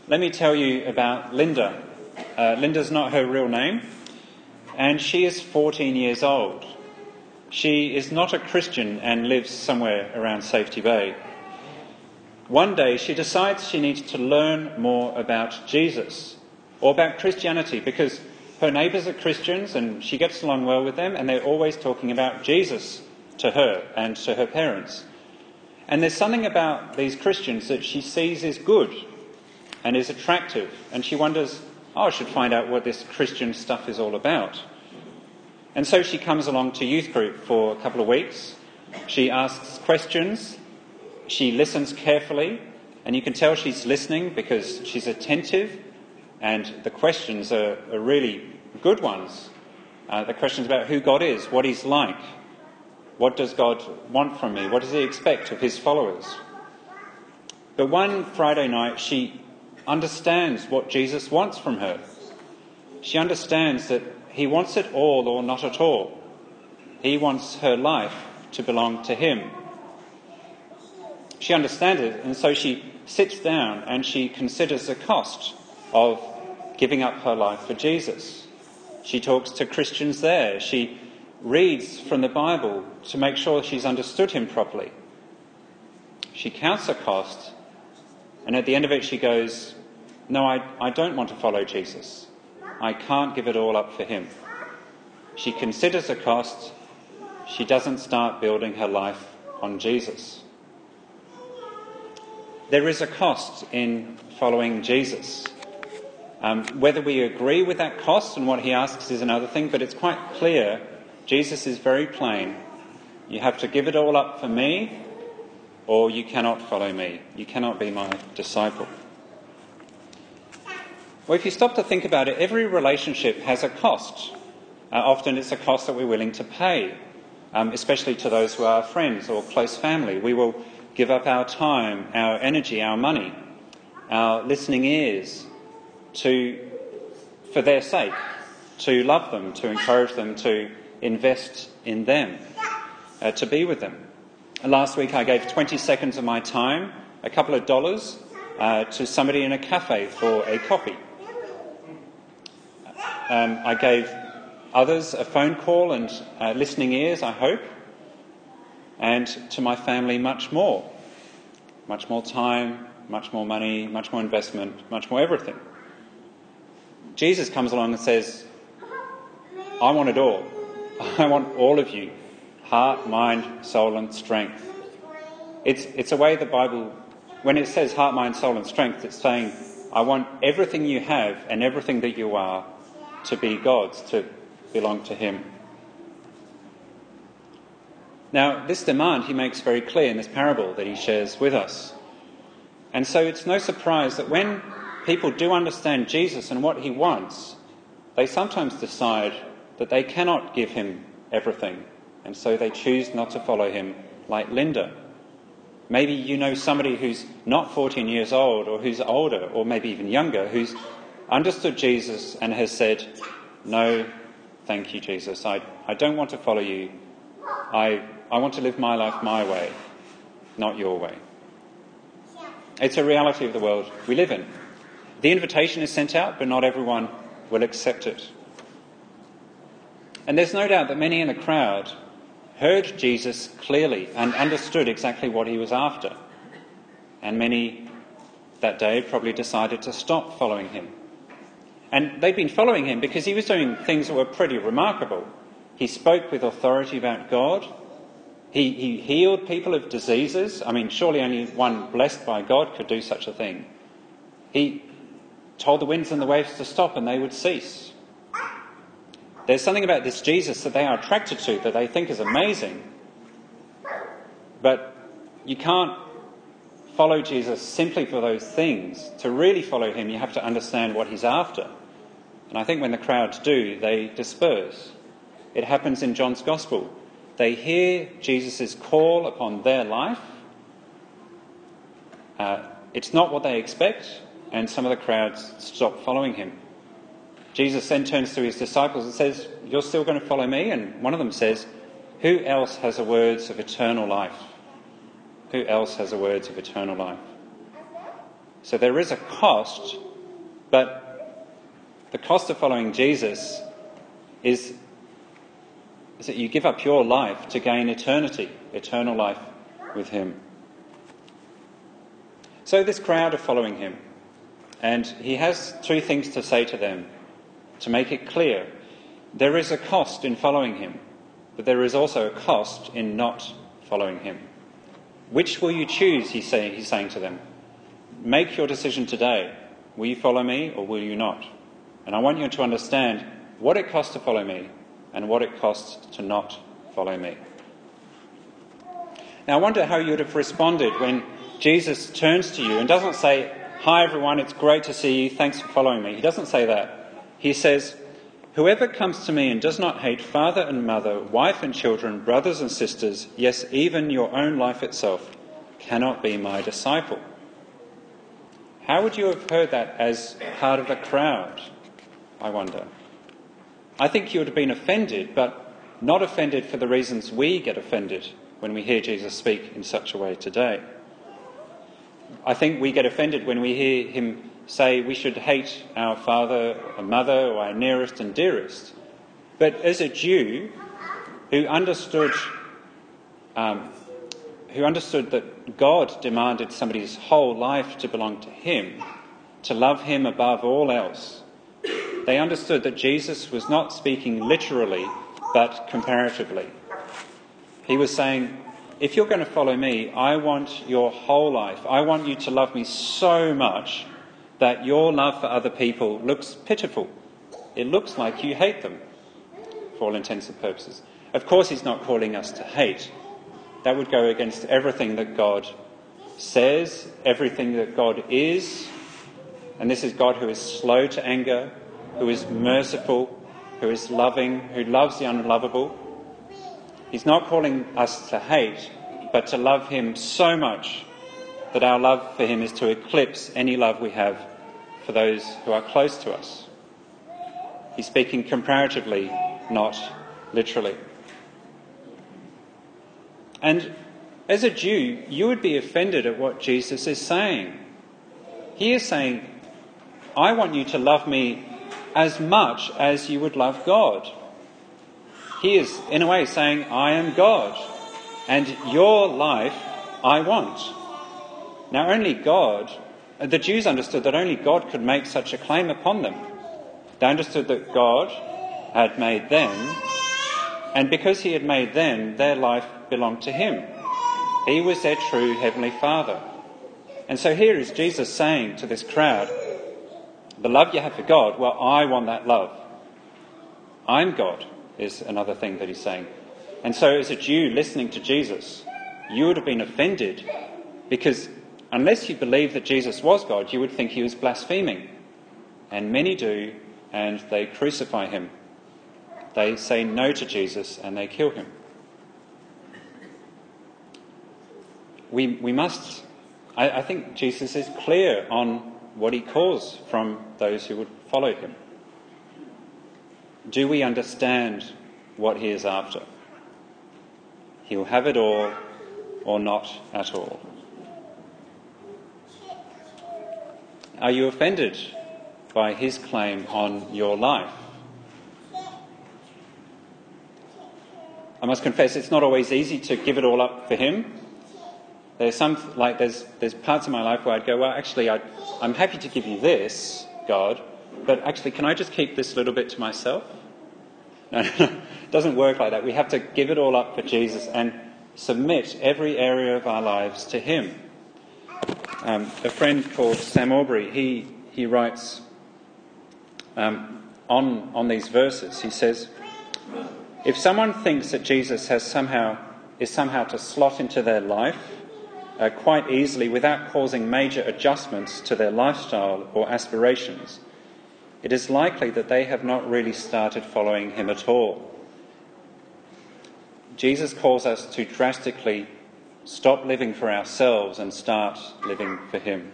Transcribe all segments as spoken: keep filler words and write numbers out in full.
let me tell you about Linda. Uh, Linda's not her real name, and she is fourteen years old. She is not a Christian and lives somewhere around Safety Bay. One day she decides she needs to learn more about Jesus or about Christianity, because her neighbours are Christians and she gets along well with them, and they're always talking about Jesus to her and to her parents. And there's something about these Christians that she sees is good and is attractive, and she wonders, oh, I should find out what this Christian stuff is all about. And so she comes along to youth group for a couple of weeks. She asks questions, she listens carefully, and you can tell she's listening because she's attentive, and the questions are, are really good ones. Uh, the questions about who God is, what he's like, what does God want from me, what does he expect of his followers. But one Friday night she understands what Jesus wants from her. She understands that he wants it all or not at all. He wants her life to belong to him. She understands it, and so she sits down and she considers the cost of giving up her life for Jesus. She talks to Christians there. She reads from the Bible to make sure she's understood him properly. She counts the cost, and at the end of it she goes, no, I, I don't want to follow Jesus. I can't give it all up for him. She considers the cost. She doesn't start building her life on Jesus. There is a cost in following Jesus. Um, whether we agree with that cost and what he asks is another thing, but it's quite clear. Jesus is very plain. You have to give it all up for me, or you cannot follow me. You cannot be my disciple. Well, if you stop to think about it, every relationship has a cost. Uh, often it's a cost that we're willing to pay, um, especially to those who are friends or close family. We will give up our time, our energy, our money, our listening ears to, for their sake, to love them, to encourage them, to invest in them, uh, to be with them. And last week I gave twenty seconds of my time, a couple of dollars, uh, to somebody in a cafe for a coffee. Um, I gave others a phone call and uh, listening ears, I hope, and to my family much more. Much more time, much more money, much more investment, much more everything. Jesus comes along and says, I want it all. I want all of you. Heart, mind, soul and strength. It's, it's a way the Bible, when it says heart, mind, soul and strength, it's saying, I want everything you have and everything that you are to be God's, to belong to him. Now, this demand he makes very clear in this parable that he shares with us. And so it's no surprise that when people do understand Jesus and what he wants, they sometimes decide that they cannot give him everything, and so they choose not to follow him, like Linda. Maybe you know somebody who's not fourteen years old, or who's older, or maybe even younger, who's understood Jesus and has said, no, thank you, Jesus. I, I don't want to follow you. I, I want to live my life my way, not your way. It's a reality of the world we live in. The invitation is sent out, but not everyone will accept it. And there's no doubt that many in the crowd heard Jesus clearly and understood exactly what he was after. And many that day probably decided to stop following him. And they'd been following him because he was doing things that were pretty remarkable. He spoke with authority about God. He, he healed people of diseases. I mean, surely only one blessed by God could do such a thing. He told the winds and the waves to stop and they would cease. There's something about this Jesus that they are attracted to, that they think is amazing. But you can't follow Jesus simply for those things. To really follow him, you have to understand what he's after. And I think when the crowds do, they disperse. It happens in John's Gospel. They hear Jesus' call upon their life. Uh, it's not what they expect, and some of the crowds stop following him. Jesus then turns to his disciples and says, you're still going to follow me? And one of them says, who else has the words of eternal life? Who else has the words of eternal life? So there is a cost, but the cost of following Jesus is, is that you give up your life to gain eternity, eternal life with him. So this crowd are following him, and he has two things to say to them to make it clear. There is a cost in following him, but there is also a cost in not following him. Which will you choose, he's saying, he's saying to them. Make your decision today. Will you follow me or will you not? And I want you to understand what it costs to follow me and what it costs to not follow me. Now I wonder how you would have responded when Jesus turns to you and doesn't say, "Hi everyone, it's great to see you, thanks for following me." He doesn't say that. He says, "Whoever comes to me and does not hate father and mother, wife and children, brothers and sisters, yes, even your own life itself, cannot be my disciple." How would you have heard that as part of the crowd, I wonder? I think you would have been offended, but not offended for the reasons we get offended when we hear Jesus speak in such a way today. I think we get offended when we hear him say we should hate our father or mother or our nearest and dearest. But as a Jew who understood um, who understood that God demanded somebody's whole life to belong to him, to love him above all else, they understood that Jesus was not speaking literally but comparatively. He was saying, if you're going to follow me, I want your whole life. I want you to love me so much that your love for other people looks pitiful. It looks like you hate them, for all intents and purposes. Of course, he's not calling us to hate. That would go against everything that God says, everything that God is. And this is God who is slow to anger, who is merciful, who is loving, who loves the unlovable. He's not calling us to hate, but to love him so much that our love for him is to eclipse any love we have for those who are close to us. He's speaking comparatively, not literally. And as a Jew, you would be offended at what Jesus is saying. He is saying, I want you to love me as much as you would love God. He is, in a way, saying, I am God, and your life I want. Now, only God, the Jews understood that only God could make such a claim upon them. They understood that God had made them, and because he had made them, their life belonged to him. He was their true Heavenly Father. And so here is Jesus saying to this crowd, the love you have for God, well, I want that love. I'm God, is another thing that he's saying. And so as a Jew listening to Jesus, you would have been offended because unless you believed that Jesus was God, you would think he was blaspheming. And many do, and they crucify him. They say no to Jesus and they kill him. We we must, I, I think Jesus is clear on what he calls from those who would follow him. Do we understand what he is after? He'll have it all or not at all. Are you offended by his claim on your life? I must confess it's not always easy to give it all up for him. There's some, like there's there's parts of my life where I'd go, well, actually, I'd, I'm happy to give you this, God, but actually, can I just keep this little bit to myself? No, no, no, it doesn't work like that. We have to give it all up for Jesus and submit every area of our lives to him. Um, a friend called Sam Aubrey, he he writes um, on on these verses. He says, if someone thinks that Jesus has somehow is somehow to slot into their life uh, quite easily without causing major adjustments to their lifestyle or aspirations, it is likely that they have not really started following him at all. Jesus calls us to drastically stop living for ourselves and start living for him.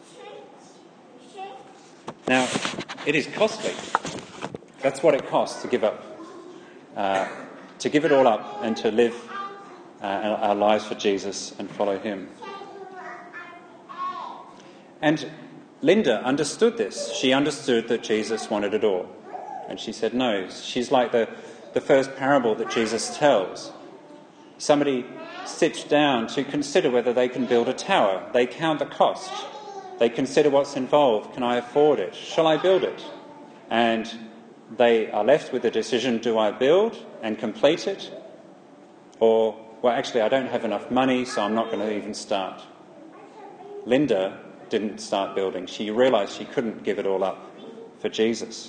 Now, it is costly. That's what it costs to give up. Uh, to give it all up and to live uh, our lives for Jesus and follow him. And Linda understood this. She understood that Jesus wanted it all. And she said no. She's like the, the first parable that Jesus tells. Somebody sits down to consider whether they can build a tower. They count the cost. They consider what's involved. Can I afford it? Shall I build it? And they are left with the decision, do I build and complete it? Or, well, actually, I don't have enough money, so I'm not going to even start. Linda didn't start building. She realised she couldn't give it all up for Jesus.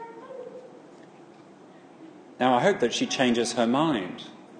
Now, I hope that she changes her mind.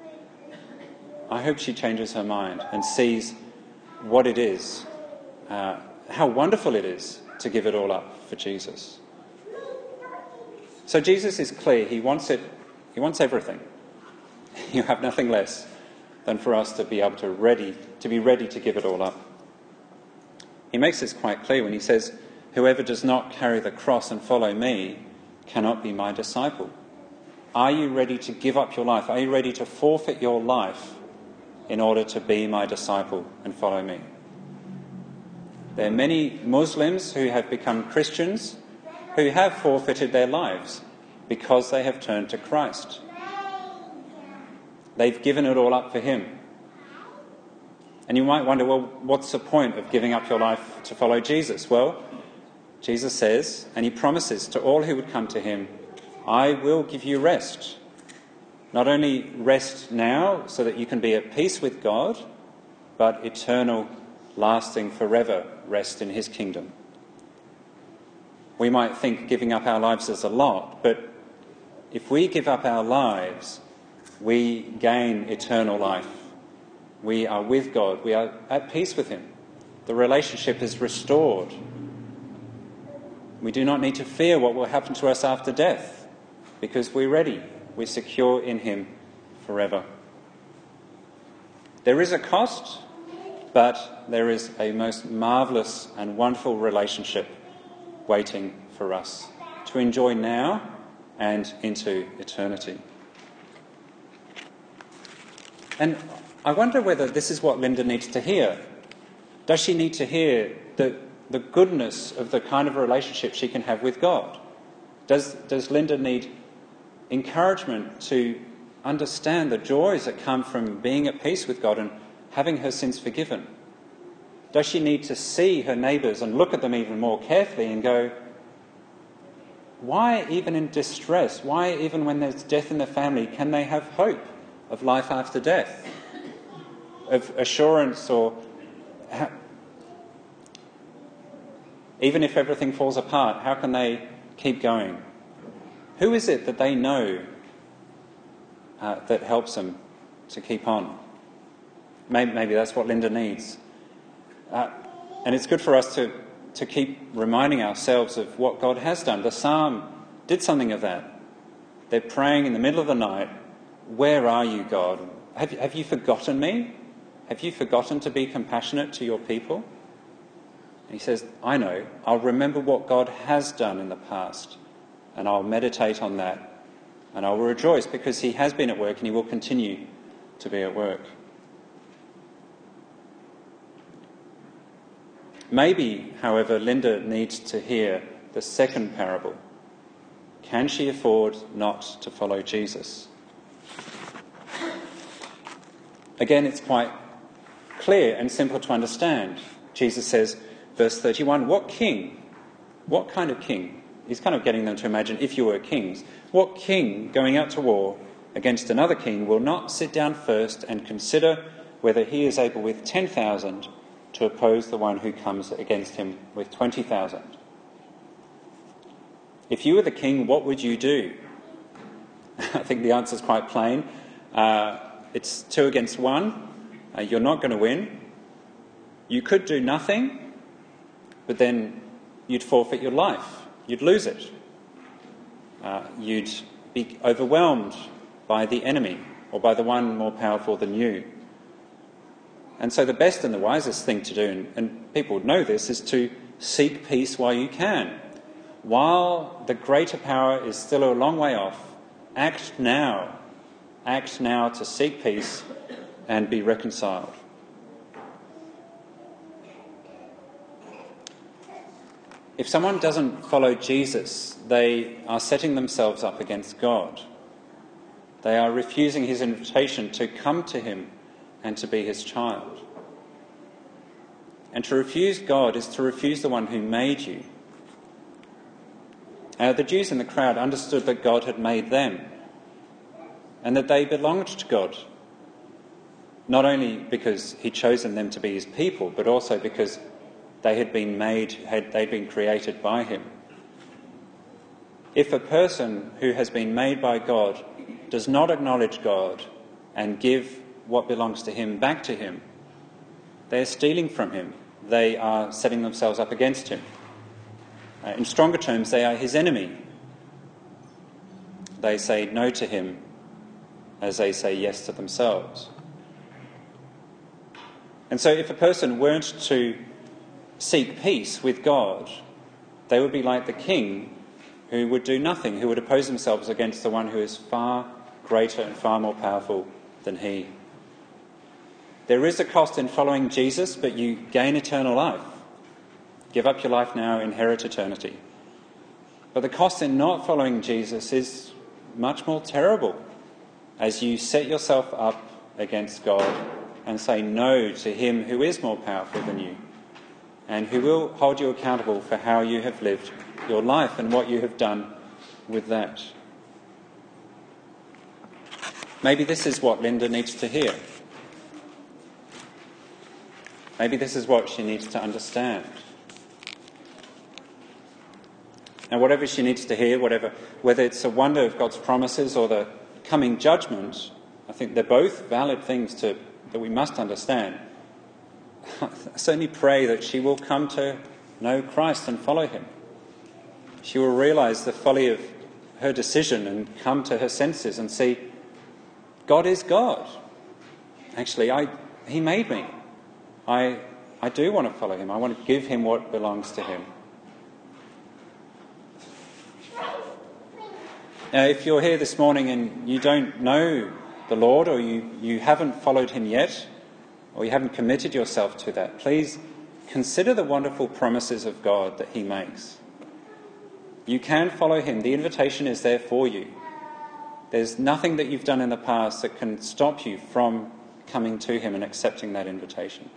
I hope she changes her mind and sees what it is, uh, how wonderful it is to give it all up for Jesus. So Jesus is clear. He wants it. He wants everything. You have nothing less than for us to be able to ready to be ready to give it all up. He makes this quite clear when he says, "Whoever does not carry the cross and follow me cannot be my disciple." Are you ready to give up your life? Are you ready to forfeit your life in order to be my disciple and follow me? There are many Muslims who have become Christians who have forfeited their lives because they have turned to Christ. They've given it all up for him. And you might wonder, well, what's the point of giving up your life to follow Jesus? Well, Jesus says, and he promises to all who would come to him, I will give you rest. Not only rest now so that you can be at peace with God, but eternal, lasting, forever rest in his kingdom. We might think giving up our lives is a lot, but if we give up our lives, we gain eternal life. We are with God. We are at peace with him. The relationship is restored. We do not need to fear what will happen to us after death because we're ready. We're secure in him forever. There is a cost, but there is a most marvellous and wonderful relationship waiting for us to enjoy now and into eternity. And I wonder whether this is what Linda needs to hear. Does she need to hear the, the goodness of the kind of relationship she can have with God? Does, does Linda need encouragement to understand the joys that come from being at peace with God and having her sins forgiven? Does she need to see her neighbours and look at them even more carefully and go, why even in distress, why even when there's death in the family, can they have hope of life after death? Of assurance, or how, even if everything falls apart, how can they keep going? Who is it that they know uh, that helps them to keep on? Maybe, maybe that's what Linda needs. Uh, and it's good for us to, to keep reminding ourselves of what God has done. The psalm did something of that. They're praying in the middle of the night, where are you, God? Have, have you forgotten me? Have you forgotten to be compassionate to your people? And he says, I know. I'll remember what God has done in the past, and I'll meditate on that, and I will rejoice because he has been at work and he will continue to be at work. Maybe, however, Linda needs to hear the second parable. Can she afford not to follow Jesus? Again, it's quite clear and simple to understand. Jesus says, verse thirty-one, what king, what kind of king? He's kind of getting them to imagine if you were kings. What king going out to war against another king will not sit down first and consider whether he is able with ten thousand to oppose the one who comes against him with twenty thousand? If you were the king, what would you do? I think the answer is quite plain. Uh, it's two against one. Uh, you're not going to win. You could do nothing, but then you'd forfeit your life. You'd lose it. Uh, you'd be overwhelmed by the enemy or by the one more powerful than you. And so the best and the wisest thing to do, and, and people would know this, is to seek peace while you can. While the greater power is still a long way off, act now. Act now to seek peace and be reconciled. If someone doesn't follow Jesus, they are setting themselves up against God. They are refusing his invitation to come to him and to be his child. And to refuse God is to refuse the one who made you. Uh, the Jews in the crowd understood that God had made them and that they belonged to God, not only because he'd chosen them to be his people, but also because they had been made, had, they'd been created by him. If a person who has been made by God does not acknowledge God and give what belongs to him back to him, they're stealing from him. They are setting themselves up against him. Uh, in stronger terms, they are his enemy. They say no to him as they say yes to themselves. And so if a person weren't to seek peace with God, they would be like the king who would do nothing, who would oppose themselves against the one who is far greater and far more powerful than he. There is a cost in following Jesus, but you gain eternal life. Give up your life now, inherit eternity. But the cost in not following Jesus is much more terrible, as you set yourself up against God and say no to him who is more powerful than you, and who will hold you accountable for how you have lived your life and what you have done with that. Maybe this is what Linda needs to hear. Maybe this is what she needs to understand. And whatever she needs to hear, whatever, whether it's a wonder of God's promises or the coming judgment, I think they're both valid things to, that we must understand. I certainly pray that she will come to know Christ and follow him. She will realise the folly of her decision and come to her senses and see God is God. Actually, I, he made me. I, I do want to follow him. I want to give him what belongs to him. Now, if you're here this morning and you don't know the Lord, or you, you haven't followed him yet, or you haven't committed yourself to that, please consider the wonderful promises of God that he makes. You can follow him. The invitation is there for you. There's nothing that you've done in the past that can stop you from coming to him and accepting that invitation.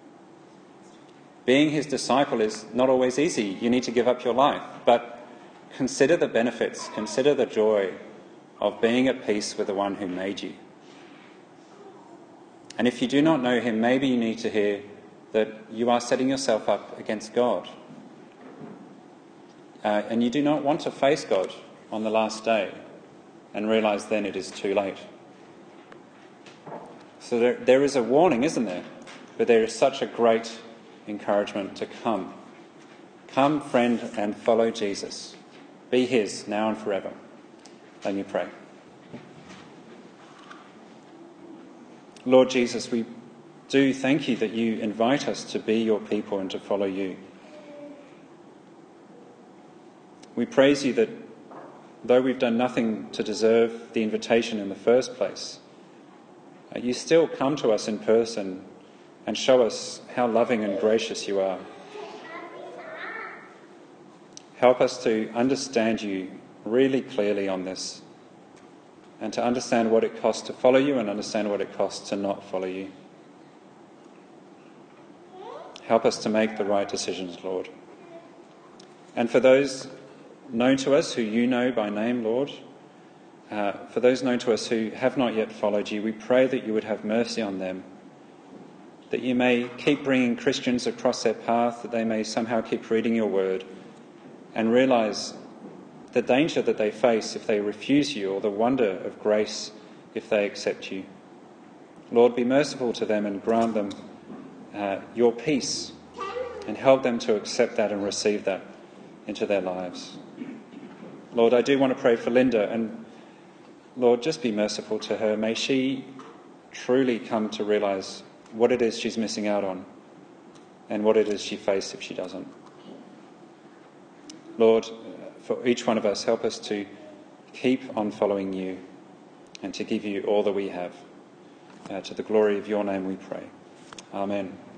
Being his disciple is not always easy. You need to give up your life. But consider the benefits, consider the joy of being at peace with the one who made you. And if you do not know him, maybe you need to hear that you are setting yourself up against God. Uh, and you do not want to face God on the last day and realise then it is too late. So there, there is a warning, isn't there? But there is such a great encouragement to come. Come, friend, and follow Jesus. Be his now and forever. Let me pray. Lord Jesus, we do thank you that you invite us to be your people and to follow you. We praise you that though we've done nothing to deserve the invitation in the first place, uh, you still come to us in person and show us how loving and gracious you are. Help us to understand you really clearly on this, and to understand what it costs to follow you and understand what it costs to not follow you. Help us to make the right decisions, Lord. And for those known to us who you know by name, Lord, uh, for those known to us who have not yet followed you, we pray that you would have mercy on them, that you may keep bringing Christians across their path, that they may somehow keep reading your word and realise the danger that they face if they refuse you, or the wonder of grace if they accept you. Lord, be merciful to them and grant them uh, your peace, and help them to accept that and receive that into their lives. Lord, I do want to pray for Linda, and Lord, just be merciful to her. May she truly come to realise what it is she's missing out on and what it is she faces if she doesn't. Lord, for each one of us, help us to keep on following you and to give you all that we have. Uh, to the glory of your name we pray. Amen.